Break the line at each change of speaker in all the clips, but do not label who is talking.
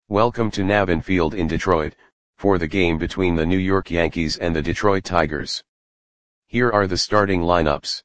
Welcome to Navin Field in Detroit, for the game between the New York Yankees and the Detroit Tigers. Here are the starting lineups.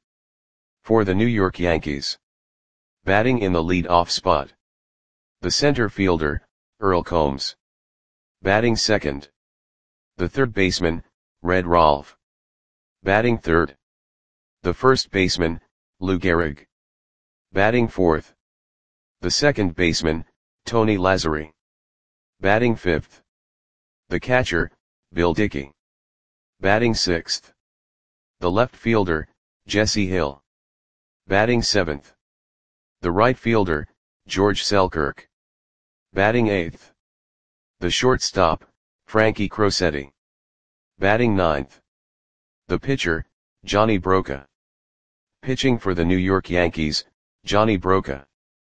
For the New York Yankees. Batting in the lead-off spot. The center fielder, Earl Combs. Batting second. The third baseman, Red Rolfe. Batting third. The first baseman, Lou Gehrig. Batting fourth. The second baseman, Tony Lazzeri. Batting fifth. The catcher, Bill Dickey. Batting sixth. The left fielder, Jesse Hill. Batting seventh. The right fielder, George Selkirk. Batting eighth. The shortstop, Frankie Crosetti. Batting ninth. The pitcher, Johnny Broca. Pitching for the New York Yankees, Johnny Broca.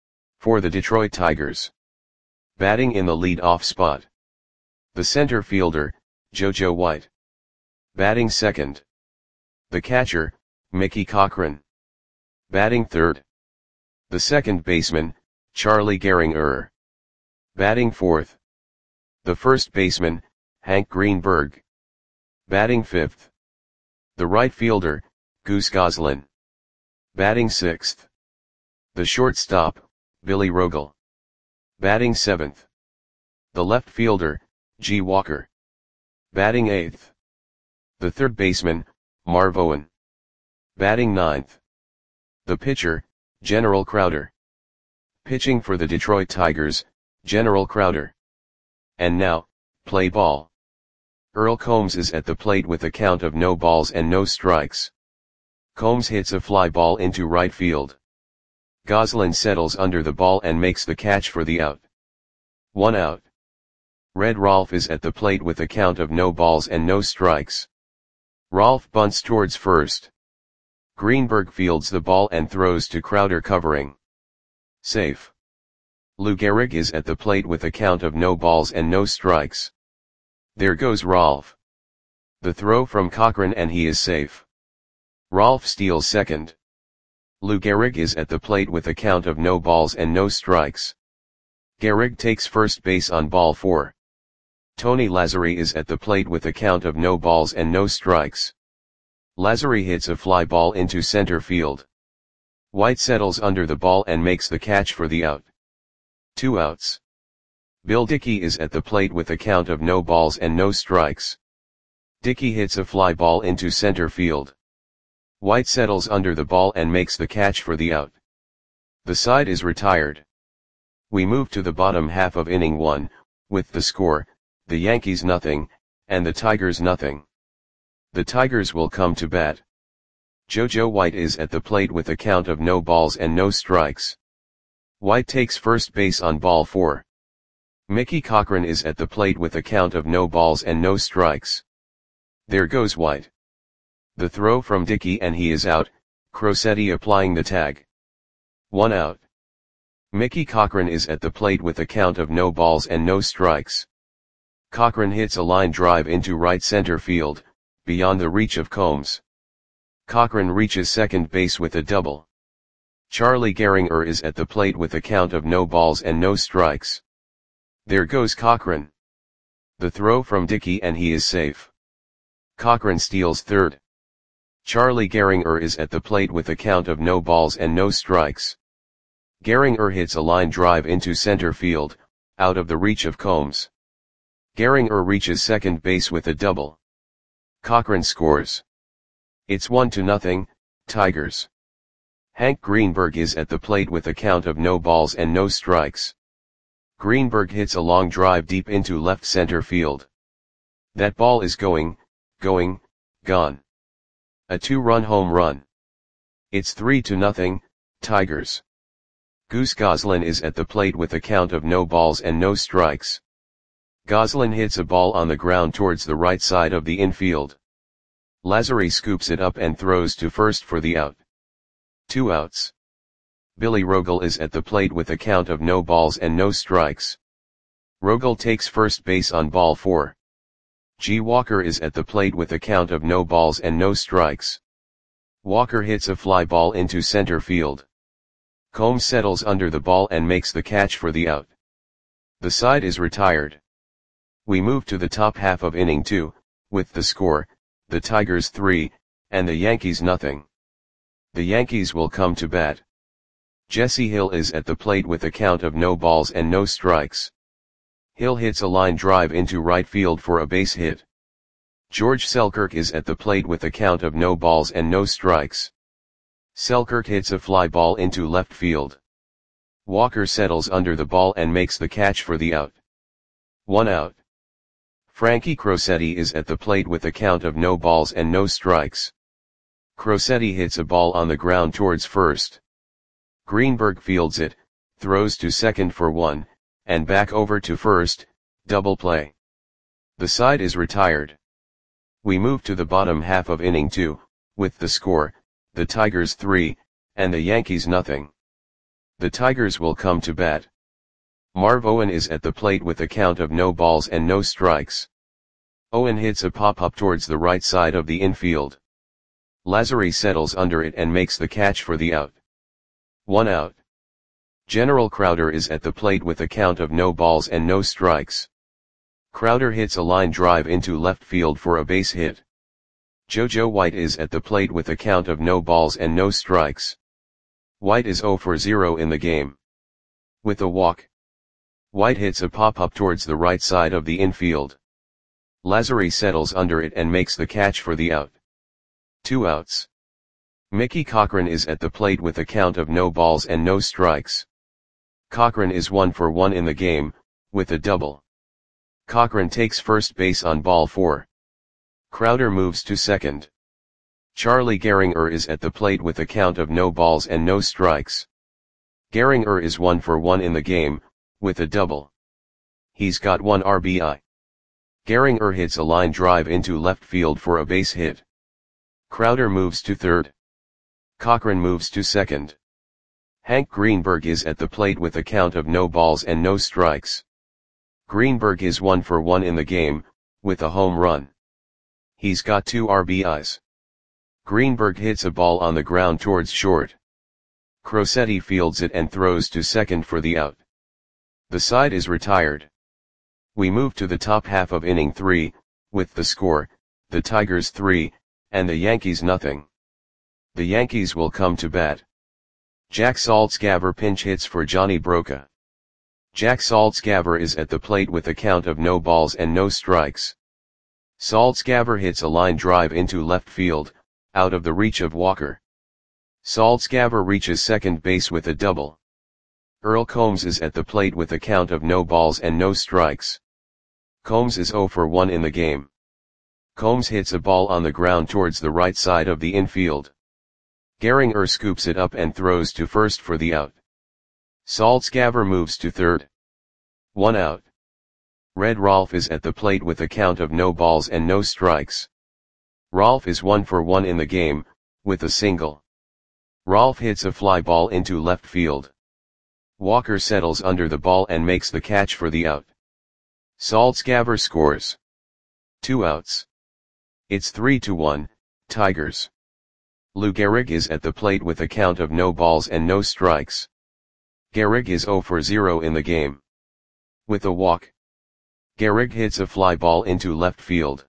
For the Detroit Tigers. Batting in the lead-off spot. The center fielder, JoJo White. Batting second. The catcher, Mickey Cochrane. Batting third. The second baseman, Charlie Gehringer. Batting fourth. The first baseman, Hank Greenberg. Batting fifth. The right fielder, Goose Goslin. Batting sixth. The shortstop, Billy Rogel. Batting seventh. The left fielder, G. Walker. Batting eighth. The third baseman, Marv Owen. Batting ninth. The pitcher, General Crowder. Pitching for the Detroit Tigers, General Crowder. And now, play ball. Earl Combs is at the plate with a count of no balls and no strikes. Combs hits a fly ball into right field. Goslin settles under the ball and makes the catch for the out. 1 out. Red Rolfe is at the plate with a count of no balls and no strikes. Rolfe bunts towards first. Greenberg fields the ball and throws to Crowder covering. Safe. Lou Gehrig is at the plate with a count of no balls and no strikes. There goes Rolfe. The throw from Cochrane and he is safe. Rolfe steals second. Lou Gehrig is at the plate with a count of no balls and no strikes. Gehrig takes first base on ball 4. Tony Lazzeri is at the plate with a count of no balls and no strikes. Lazzeri hits a fly ball into center field. White settles under the ball and makes the catch for the out. 2 outs. Bill Dickey is at the plate with a count of no balls and no strikes. Dickey hits a fly ball into center field. White settles under the ball and makes the catch for the out. The side is retired. We move to the bottom half of inning 1, with the score, the Yankees nothing, and the Tigers nothing. The Tigers will come to bat. JoJo White is at the plate with a count of no balls and no strikes. White takes first base on ball 4. Mickey Cochrane is at the plate with a count of no balls and no strikes. There goes White. The throw from Dickey and he is out, Crosetti applying the tag. 1 out. Mickey Cochrane is at the plate with a count of no balls and no strikes. Cochrane hits a line drive into right center field, beyond the reach of Combs. Cochrane reaches second base with a double. Charlie Gehringer is at the plate with a count of no balls and no strikes. There goes Cochrane. The throw from Dickey and he is safe. Cochrane steals third. Charlie Gehringer is at the plate with a count of no balls and no strikes. Gehringer hits a line drive into center field, out of the reach of Combs. Gehringer reaches second base with a double. Cochrane scores. It's 1-0, Tigers. Hank Greenberg is at the plate with a count of no balls and no strikes. Greenberg hits a long drive deep into left center field. That ball is gone. A 2-run home run. It's 3-0, Tigers. Goose Goslin is at the plate with a count of no balls and no strikes. Goslin hits a ball on the ground towards the right side of the infield. Lazzeri scoops it up and throws to first for the out. 2 outs. Billy Rogel is at the plate with a count of no balls and no strikes. Rogel takes first base on ball 4. G. Walker is at the plate with a count of no balls and no strikes. Walker hits a fly ball into center field. Combs settles under the ball and makes the catch for the out. The side is retired. We move to the top half of inning 2, with the score, the Tigers 3, and the Yankees nothing. The Yankees will come to bat. Jesse Hill is at the plate with a count of no balls and no strikes. Hill hits a line drive into right field for a base hit. George Selkirk is at the plate with a count of no balls and no strikes. Selkirk hits a fly ball into left field. Walker settles under the ball and makes the catch for the out. 1 out. Frankie Crosetti is at the plate with a count of no balls and no strikes. Crosetti hits a ball on the ground towards first. Greenberg fields it, throws to second for 1, and back over to first, double play. The side is retired. We move to the bottom half of inning 2, with the score, the Tigers 3, and the Yankees nothing. The Tigers will come to bat. Marv Owen is at the plate with a count of no balls and no strikes. Owen hits a pop-up towards the right side of the infield. Lazary settles under it and makes the catch for the out. 1 out. General Crowder is at the plate with a count of no balls and no strikes. Crowder hits a line drive into left field for a base hit. JoJo White is at the plate with a count of no balls and no strikes. White is 0 for 0 in the game. With a walk. White hits a pop-up towards the right side of the infield. Lazary settles under it and makes the catch for the out. 2 outs. Mickey Cochrane is at the plate with a count of no balls and no strikes. Cochrane is 1 for 1 in the game, with a double. Cochrane takes first base on ball 4. Crowder moves to second. Charlie Gehringer is at the plate with a count of no balls and no strikes. Gehringer is 1 for 1 in the game, with a double. He's got 1 RBI. Gehringer hits a line drive into left field for a base hit. Crowder moves to third. Cochrane moves to second. Hank Greenberg is at the plate with a count of no balls and no strikes. Greenberg is 1 for 1 in the game, with a home run. He's got 2 RBIs. Greenberg hits a ball on the ground towards short. Crosetti fields it and throws to second for the out. The side is retired. We move to the top half of inning 3, with the score, the Tigers 3, and the Yankees nothing. The Yankees will come to bat. Jack Saltzgaver pinch hits for Johnny Broca. Jack Saltzgaver is at the plate with a count of no balls and no strikes. Saltzgaver hits a line drive into left field, out of the reach of Walker. Saltzgaver reaches second base with a double. Earl Combs is at the plate with a count of no balls and no strikes. Combs is 0 for 1 in the game. Combs hits a ball on the ground towards the right side of the infield. Gehringer scoops it up and throws to first for the out. Saltzgaver moves to third. 1 out. Red Rolfe is at the plate with a count of no balls and no strikes. Rolfe is 1 for 1 in the game, with a single. Rolfe hits a fly ball into left field. Walker settles under the ball and makes the catch for the out. Saltzgaver scores. 2 outs. It's 3-1, Tigers. Lou Gehrig is at the plate with a count of no balls and no strikes. Gehrig is 0 for 0 in the game. With a walk. Gehrig hits a fly ball into left field.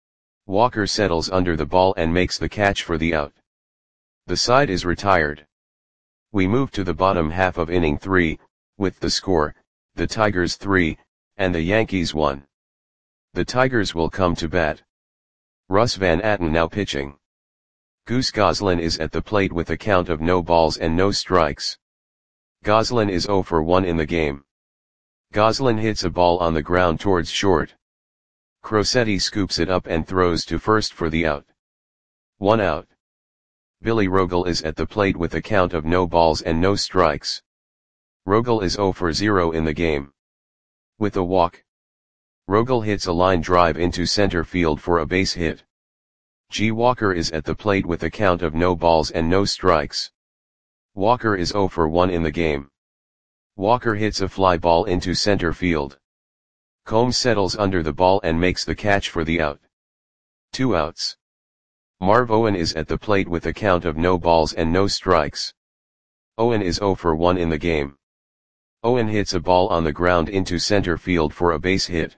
Walker settles under the ball and makes the catch for the out. The side is retired. We move to the bottom half of inning 3, with the score, the Tigers 3, and the Yankees 1. The Tigers will come to bat. Russ Van Atten now pitching. Goose Goslin is at the plate with a count of no balls and no strikes. Goslin is 0 for 1 in the game. Goslin hits a ball on the ground towards short. Crosetti scoops it up and throws to first for the out. 1 out. Billy Rogel is at the plate with a count of no balls and no strikes. Rogel is 0 for 0 in the game. With a walk. Rogel hits a line drive into center field for a base hit. G. Walker is at the plate with a count of no balls and no strikes. Walker is 0 for 1 in the game. Walker hits a fly ball into center field. Combs settles under the ball and makes the catch for the out. 2 outs. Marv Owen is at the plate with a count of no balls and no strikes. Owen is 0 for 1 in the game. Owen hits a ball on the ground into center field for a base hit.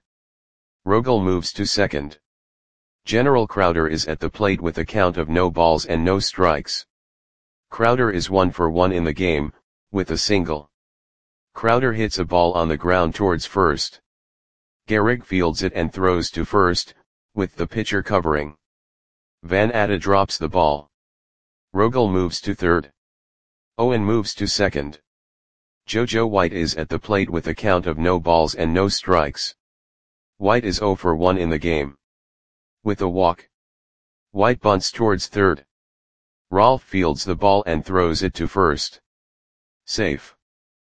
Rogel moves to second. General Crowder is at the plate with a count of no balls and no strikes. Crowder is 1 for 1 in the game, with a single. Crowder hits a ball on the ground towards first. Gehrig fields it and throws to first, with the pitcher covering. Van Atta drops the ball. Rogel moves to third. Owen moves to second. JoJo White is at the plate with a count of no balls and no strikes. White is 0 for 1 in the game. With a walk. White bunts towards third. Rolfe fields the ball and throws it to first. Safe.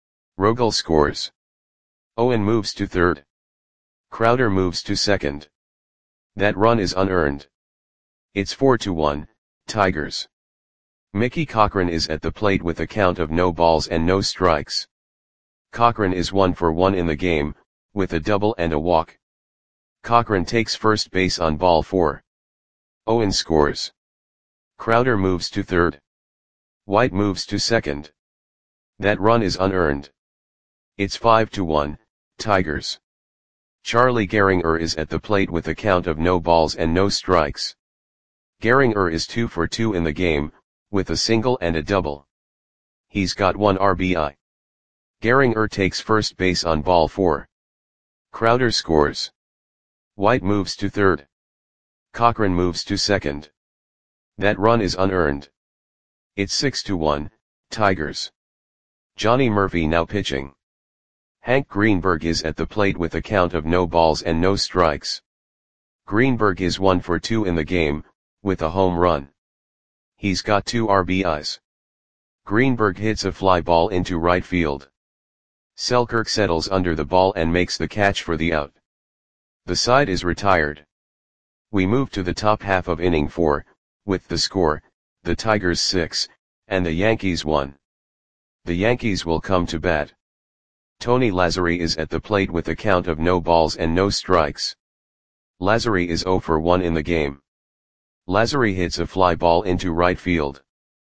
Rogel scores. Owen moves to third. Crowder moves to second. That run is unearned. It's 4-1, Tigers. Mickey Cochrane is at the plate with a count of no balls and no strikes. Cochrane is 1 for 1 in the game, with a double and a walk. Cochrane takes first base on ball 4. Owen scores. Crowder moves to third. White moves to second. That run is unearned. It's 5-1, Tigers. Charlie Gehringer is at the plate with a count of no balls and no strikes. Gehringer is 2 for 2 in the game, with a single and a double. He's got 1 RBI. Gehringer takes first base on ball 4. Crowder scores. White moves to third. Cochrane moves to second. That run is unearned. It's 6-1, Tigers. Johnny Murphy now pitching. Hank Greenberg is at the plate with a count of no balls and no strikes. Greenberg is 1 for 2 in the game, with a home run. He's got 2 RBIs. Greenberg hits a fly ball into right field. Selkirk settles under the ball and makes the catch for the out. The side is retired. We move to the top half of inning 4, with the score, the Tigers 6, and the Yankees 1. The Yankees will come to bat. Tony Lazzeri is at the plate with a count of no balls and no strikes. Lazzeri is 0 for 1 in the game. Lazzeri hits a fly ball into right field.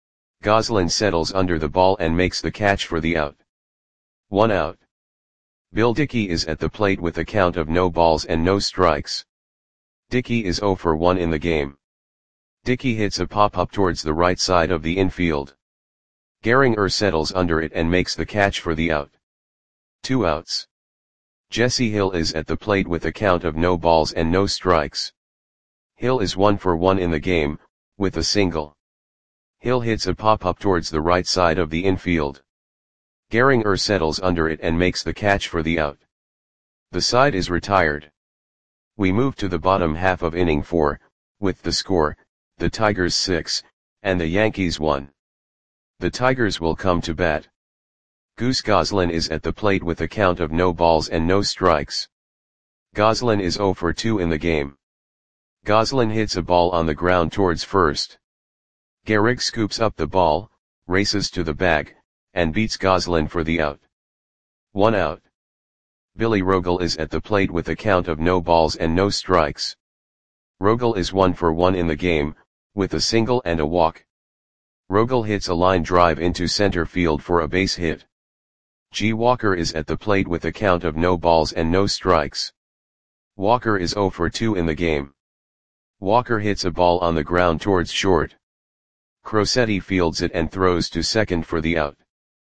Goslin settles under the ball and makes the catch for the out. 1 out. Bill Dickey is at the plate with a count of no balls and no strikes. Dickey is 0 for 1 in the game. Dickey hits a pop-up towards the right side of the infield. Gehringer settles under it and makes the catch for the out. 2 outs. Jesse Hill is at the plate with a count of no balls and no strikes. Hill is 1 for 1 in the game, with a single. Hill hits a pop-up towards the right side of the infield. Gehringer settles under it and makes the catch for the out. The side is retired. We move to the bottom half of inning 4, with the score, the Tigers 6, and the Yankees 1. The Tigers will come to bat. Goose Goslin is at the plate with a count of no balls and no strikes. Goslin is 0 for 2 in the game. Goslin hits a ball on the ground towards first. Gehrig scoops up the ball, races to the bag, and beats Goslin for the out. 1 out. Billy Rogel is at the plate with a count of no balls and no strikes. Rogel is 1 for 1 in the game, with a single and a walk. Rogel hits a line drive into center field for a base hit. G. Walker is at the plate with a count of no balls and no strikes. Walker is 0 for 2 in the game. Walker hits a ball on the ground towards short. Crosetti fields it and throws to second for the out.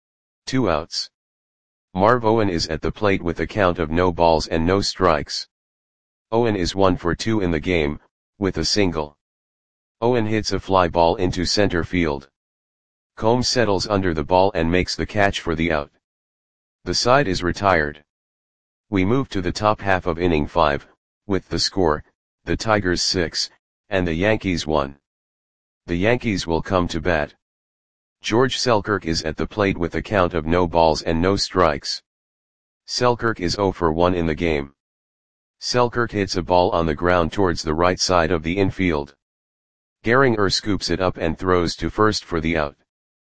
2 outs. Marv Owen is at the plate with a count of no balls and no strikes. Owen is 1 for 2 in the game, with a single. Owen hits a fly ball into center field. Combs settles under the ball and makes the catch for the out. The side is retired. We move to the top half of inning 5, with the score, the Tigers 6, and the Yankees 1. The Yankees will come to bat. George Selkirk is at the plate with a count of no balls and no strikes. Selkirk is 0 for 1 in the game. Selkirk hits a ball on the ground towards the right side of the infield. Gehringer scoops it up and throws to first for the out.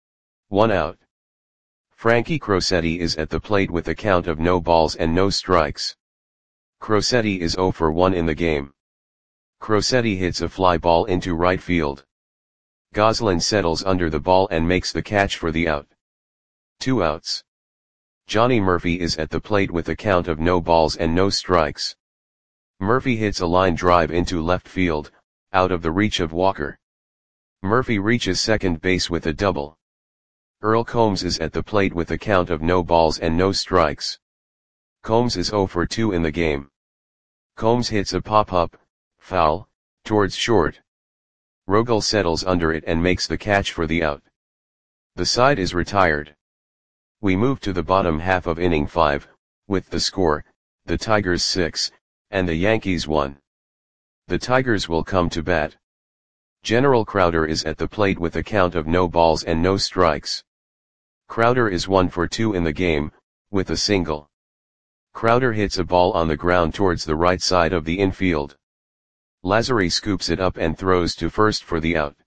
1 out. Frankie Crosetti is at the plate with a count of no balls and no strikes. Crosetti is 0 for 1 in the game. Crosetti hits a fly ball into right field. Goslin settles under the ball and makes the catch for the out. 2 outs. Johnny Murphy is at the plate with a count of no balls and no strikes. Murphy hits a line drive into left field, out of the reach of Walker. Murphy reaches second base with a double. Earl Combs is at the plate with a count of no balls and no strikes. Combs is 0 for 2 in the game. Combs hits a pop-up, foul, towards short. Rogel settles under it and makes the catch for the out. The side is retired. We move to the bottom half of inning 5, with the score, the Tigers 6, and the Yankees 1. The Tigers will come to bat. General Crowder is at the plate with a count of no balls and no strikes. Crowder is 1 for 2 in the game, with a single. Crowder hits a ball on the ground towards the right side of the infield. Lazzari scoops it up and throws to first for the out.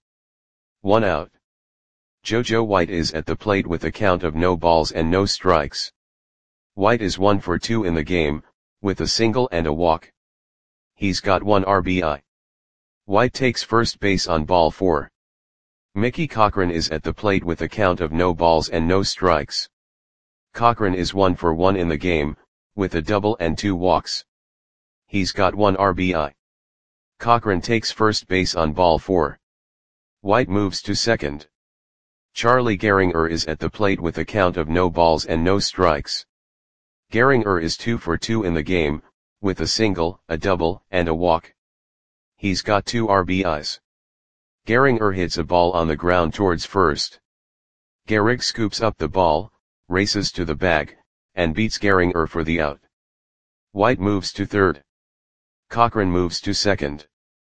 1 out. JoJo White is at the plate with a count of no balls and no strikes. White is 1 for 2 in the game, with a single and a walk. He's got 1 RBI. White takes first base on ball 4. Mickey Cochrane is at the plate with a count of no balls and no strikes. Cochrane is 1 for 1 in the game, with a double and 2 walks. He's got 1 RBI. Cochrane takes first base on ball 4. White moves to second. Charlie Gehringer is at the plate with a count of no balls and no strikes. Gehringer is 2 for 2 in the game, with a single, a double, and a walk. He's got 2 RBIs. Gehringer hits a ball on the ground towards first. Gehrig scoops up the ball, races to the bag, and beats Gehringer for the out. White moves to third. Cochrane moves to second.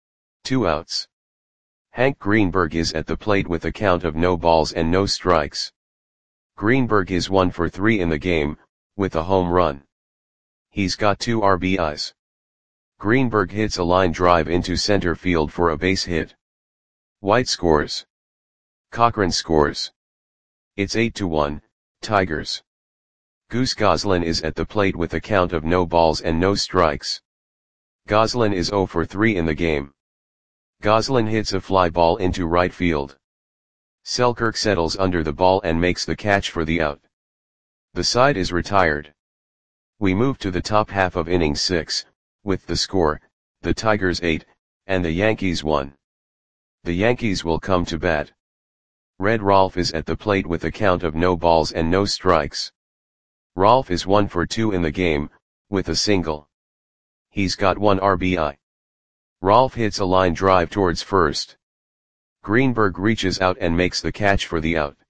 2 outs. Hank Greenberg is at the plate with a count of no balls and no strikes. Greenberg is 1 for 3 in the game, with a home run. He's got 2 RBIs. Greenberg hits a line drive into center field for a base hit. White scores. Cochrane scores. It's 8-1, Tigers. Goose Goslin is at the plate with a count of no balls and no strikes. Goslin is 0 for 3 in the game. Goslin hits a fly ball into right field. Selkirk settles under the ball and makes the catch for the out. The side is retired. We move to the top half of inning 6, with the score, the Tigers 8, and the Yankees 1. The Yankees will come to bat. Red Rolf is at the plate with a count of no balls and no strikes. Rolf is 1 for 2 in the game, with a single. He's got 1 RBI. Rolf hits a line drive towards first. Greenberg reaches out and makes the catch for the out.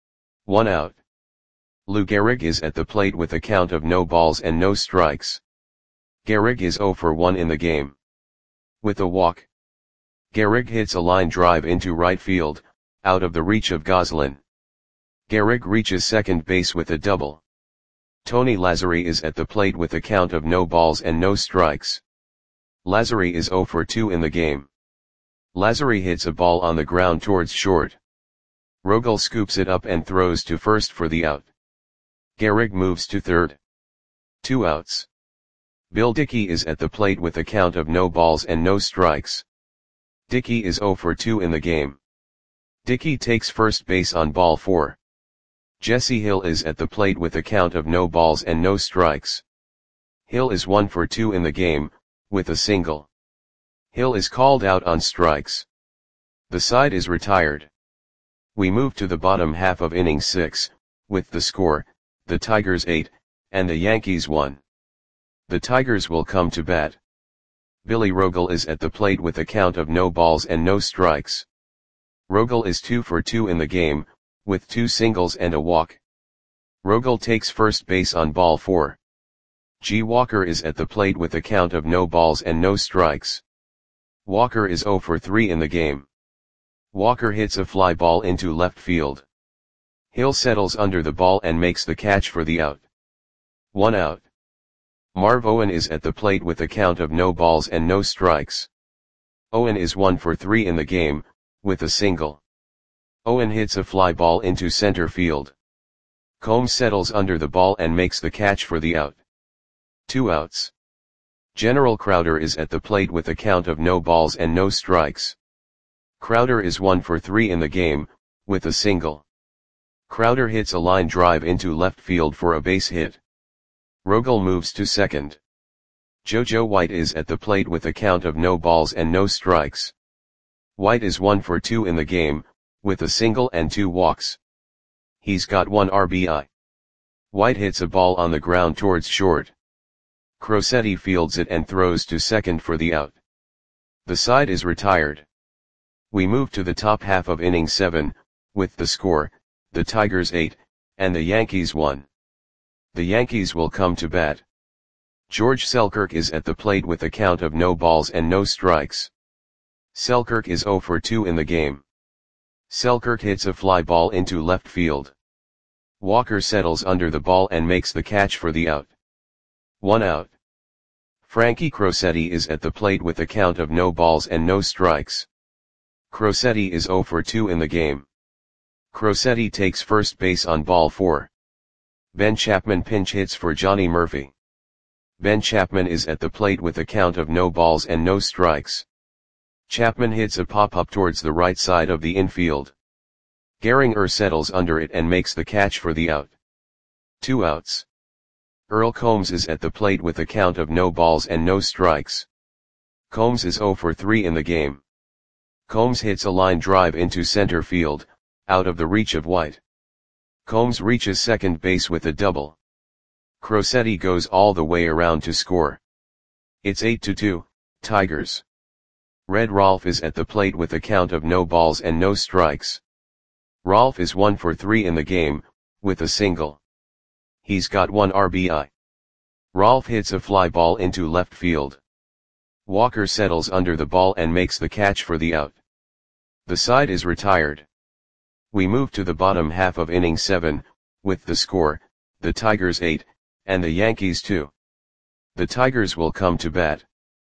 1 out. Lou Gehrig is at the plate with a count of no balls and no strikes. Gehrig is 0 for 1 in the game. With a walk. Gehrig hits a line drive into right field, out of the reach of Goslin. Gehrig reaches second base with a double. Tony Lazzari is at the plate with a count of no balls and no strikes. Lazzari is 0 for 2 in the game. Lazzari hits a ball on the ground towards short. Rogel scoops it up and throws to first for the out. Gehrig moves to third. 2 outs. Bill Dickey is at the plate with a count of no balls and no strikes. Dickey is 0 for 2 in the game. Dickey takes first base on ball 4. Jesse Hill is at the plate with a count of no balls and no strikes. Hill is 1 for 2 in the game, with a single. Hill is called out on strikes. The side is retired. We move to the bottom half of inning 6, with the score, the Tigers 8, and the Yankees 1. The Tigers will come to bat. Billy Rogel is at the plate with a count of no balls and no strikes. Rogel is 2 for 2 in the game, with 2 singles and a walk. Rogel takes first base on ball 4. G. Walker is at the plate with a count of no balls and no strikes. Walker is 0 for 3 in the game. Walker hits a fly ball into left field. Hill settles under the ball and makes the catch for the out. 1 out. Marv Owen is at the plate with a count of no balls and no strikes. Owen is 1 for 3 in the game, with a single. Owen hits a fly ball into center field. Combs settles under the ball and makes the catch for the out. 2 outs. General Crowder is at the plate with a count of no balls and no strikes. Crowder is 1 for 3 in the game, with a single. Crowder hits a line drive into left field for a base hit. Rogel moves to second. JoJo White is at the plate with a count of no balls and no strikes. White is 1 for 2 in the game, with a single and 2 walks. He's got 1 RBI. White hits a ball on the ground towards short. Crosetti fields it and throws to second for the out. The side is retired. We move to the top half of inning 7, with the score, the Tigers 8, and the Yankees 1. The Yankees will come to bat. George Selkirk is at the plate with a count of no balls and no strikes. Selkirk is 0 for 2 in the game. Selkirk hits a fly ball into left field. Walker settles under the ball and makes the catch for the out. 1 out. Frankie Crosetti is at the plate with a count of no balls and no strikes. Crosetti is 0 for 2 in the game. Crosetti takes first base on ball 4. Ben Chapman pinch hits for Johnny Murphy. Ben Chapman is at the plate with a count of no balls and no strikes. Chapman hits a pop-up towards the right side of the infield. Gehringer settles under it and makes the catch for the out. 2 outs. Earl Combs is at the plate with a count of no balls and no strikes. Combs is 0 for 3 in the game. Combs hits a line drive into center field, out of the reach of White. Combs reaches second base with a double. Crosetti goes all the way around to score. It's 8-2, Tigers. Red Rolfe is at the plate with a count of no balls and no strikes. Rolfe is 1 for 3 in the game, with a single. He's got 1 RBI. Rolfe hits a fly ball into left field. Walker settles under the ball and makes the catch for the out. The side is retired. We move to the bottom half of inning 7, with the score, the Tigers 8, and the Yankees 2. The Tigers will come to bat.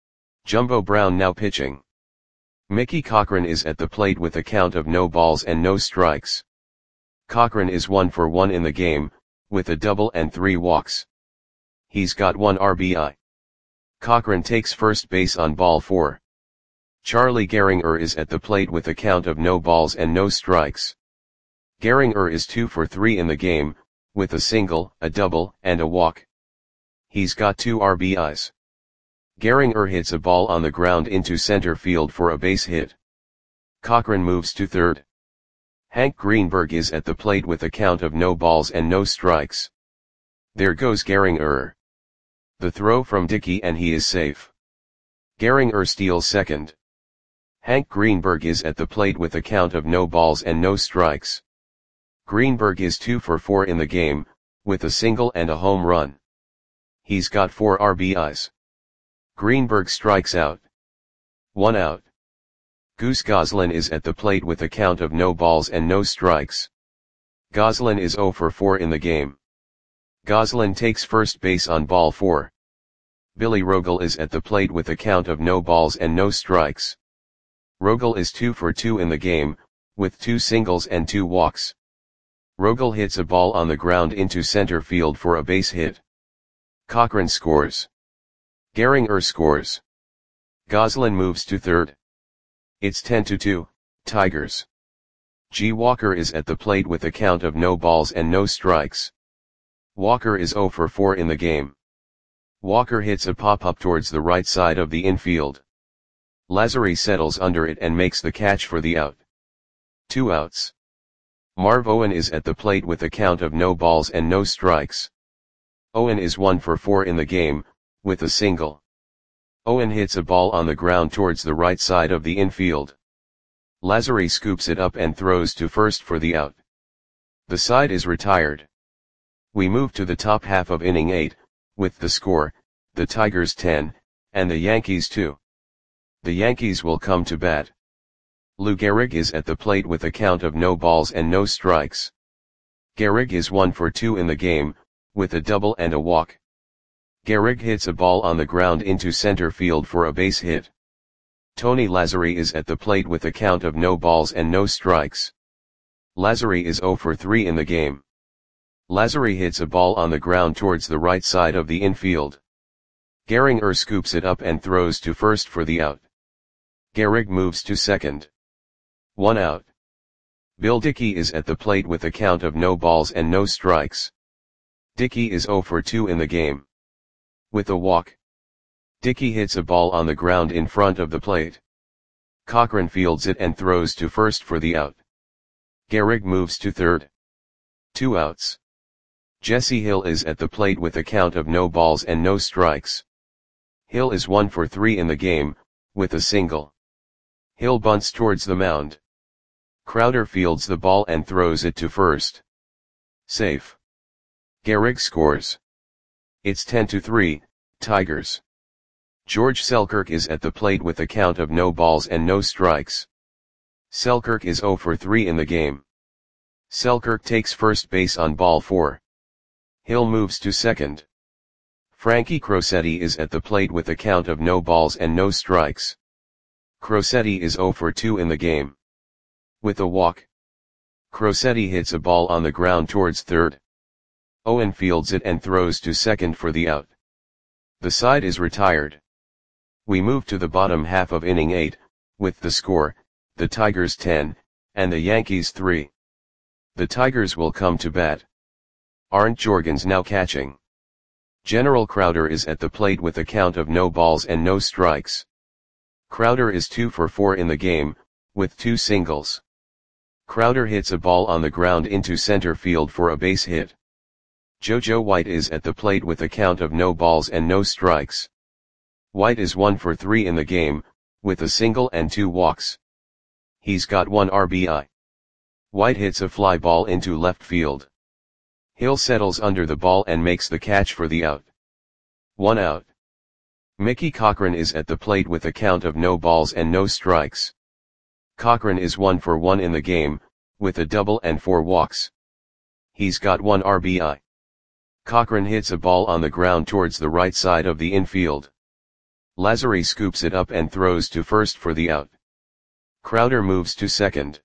Jumbo Brown now pitching. Mickey Cochrane is at the plate with a count of no balls and no strikes. Cochrane is 1 for 1 in the game, with a double and 3 walks. He's got 1 RBI. Cochrane takes first base on ball 4. Charlie Gehringer is at the plate with a count of no balls and no strikes. Gehringer is 2 for 3 in the game, with a single, a double, and a walk. He's got 2 RBIs. Gehringer hits a ball on the ground into center field for a base hit. Cochrane moves to third. Hank Greenberg is at the plate with a count of no balls and no strikes. There goes Gehringer. The throw from Dickey and he is safe. Gehringer steals second. Hank Greenberg is at the plate with a count of no balls and no strikes. Greenberg is 2 for 4 in the game, with a single and a home run. He's got 4 RBIs. Greenberg strikes out. 1 out. Goose Goslin is at the plate with a count of no balls and no strikes. Goslin is 0 for 4 in the game. Goslin takes first base on ball 4. Billy Rogel is at the plate with a count of no balls and no strikes. Rogel is 2 for 2 in the game, with 2 singles and 2 walks. Rogel hits a ball on the ground into center field for a base hit. Cochrane scores. Gehringer scores. Goslin moves to third. It's 10-2, Tigers. G. Walker is at the plate with a count of no balls and no strikes. Walker is 0 for 4 in the game. Walker hits a pop-up towards the right side of the infield. Lazary settles under it and makes the catch for the out. 2 outs. Marv Owen is at the plate with a count of no balls and no strikes. Owen is 1 for 4 in the game, with a single. Owen hits a ball on the ground towards the right side of the infield. Lazary scoops it up and throws to first for the out. The side is retired. We move to the top half of inning 8, with the score, the Tigers 10, and the Yankees 2. The Yankees will come to bat. Lou Gehrig is at the plate with a count of no balls and no strikes. Gehrig is 1 for 2 in the game, with a double and a walk. Gehrig hits a ball on the ground into center field for a base hit. Tony Lazary is at the plate with a count of no balls and no strikes. Lazary is 0 for 3 in the game. Lazary hits a ball on the ground towards the right side of the infield. Gehringer scoops it up and throws to first for the out. Gehrig moves to second. 1 out. Bill Dickey is at the plate with a count of no balls and no strikes. Dickey is 0 for 2 in the game. With a walk, Dickey hits a ball on the ground in front of the plate. Cochran fields it and throws to first for the out. Gehrig moves to third. 2 outs. Jesse Hill is at the plate with a count of no balls and no strikes. Hill is 1 for 3 in the game, with a single. Hill bunts towards the mound. Crowder fields the ball and throws it to first. Safe. Gehrig scores. It's 10-3, Tigers. George Selkirk is at the plate with a count of no balls and no strikes. Selkirk is 0 for 3 in the game. Selkirk takes first base on ball 4. Hill moves to second. Frankie Crosetti is at the plate with a count of no balls and no strikes. Crosetti is 0 for 2 in the game. With a walk, Crosetti hits a ball on the ground towards third. Owen fields it and throws to second for the out. The side is retired. We move to the bottom half of inning 8, with the score, the Tigers 10, and the Yankees 3. The Tigers will come to bat. Arndt Jorgens now catching. General Crowder is at the plate with a count of no balls and no strikes. Crowder is 2 for 4 in the game, with 2 singles. Crowder hits a ball on the ground into center field for a base hit. JoJo White is at the plate with a count of no balls and no strikes. White is 1 for 3 in the game, with a single and 2 walks. He's got 1 RBI. White hits a fly ball into left field. Hill settles under the ball and makes the catch for the out. 1 out. Mickey Cochran is at the plate with a count of no balls and no strikes. Cochran is 1 for 1 in the game, with a double and 4 walks. He's got 1 RBI. Cochran hits a ball on the ground towards the right side of the infield. Lazary scoops it up and throws to first for the out. Crowder moves to second.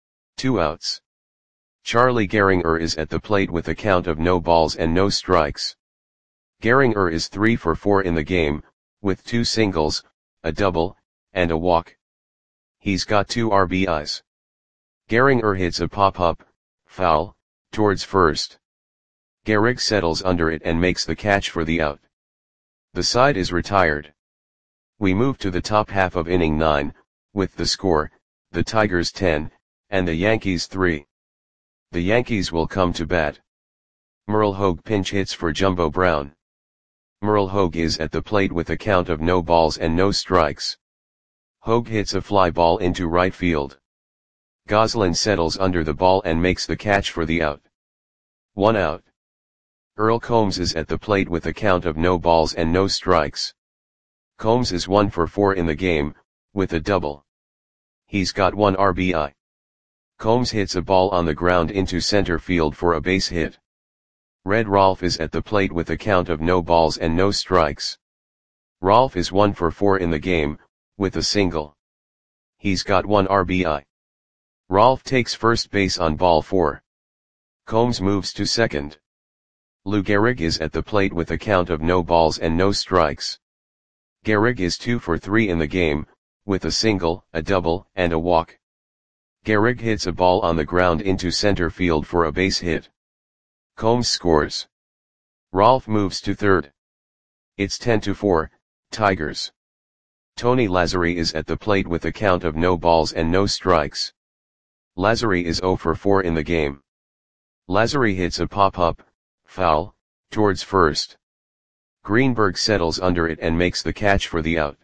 2 outs. Charlie Gehringer is at the plate with a count of no balls and no strikes. Gehringer is 3 for 4 in the game, with 2 singles, a double, and a walk. He's got 2 RBIs. Gehringer hits a pop-up, foul, towards first. Gehrig settles under it and makes the catch for the out. The side is retired. We move to the top half of inning 9, with the score, the Tigers 10, and the Yankees 3. The Yankees will come to bat. Merle Hogue pinch hits for Jumbo Brown. Merle Hogue is at the plate with a count of no balls and no strikes. Hogue hits a fly ball into right field. Goslin settles under the ball and makes the catch for the out. 1 out. Earl Combs is at the plate with a count of no balls and no strikes. Combs is 1 for 4 in the game, with a double. He's got 1 RBI. Combs hits a ball on the ground into center field for a base hit. Red Rolfe is at the plate with a count of no balls and no strikes. Rolfe is 1 for 4 in the game, with a single. He's got 1 RBI. Rolfe takes first base on ball 4. Combs moves to second. Lou Gehrig is at the plate with a count of no balls and no strikes. Gehrig is 2 for 3 in the game, with a single, a double, and a walk. Gehrig hits a ball on the ground into center field for a base hit. Combs scores. Rolfe moves to third. It's 10-4, Tigers. Tony Lazary is at the plate with a count of no balls and no strikes. Lazary is 0 for 4 in the game. Lazary hits a pop-up, foul, towards first. Greenberg settles under it and makes the catch for the out.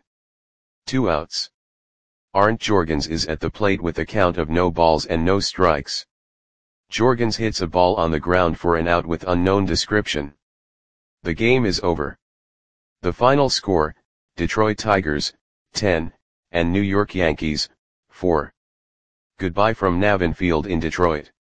2 outs. Arndt Jorgens is at the plate with a count of no balls and no strikes. Jorgens hits a ball on the ground for an out with unknown description. The game is over. The final score, Detroit Tigers, 10, and New York Yankees, 4. Goodbye from Navin Field in Detroit.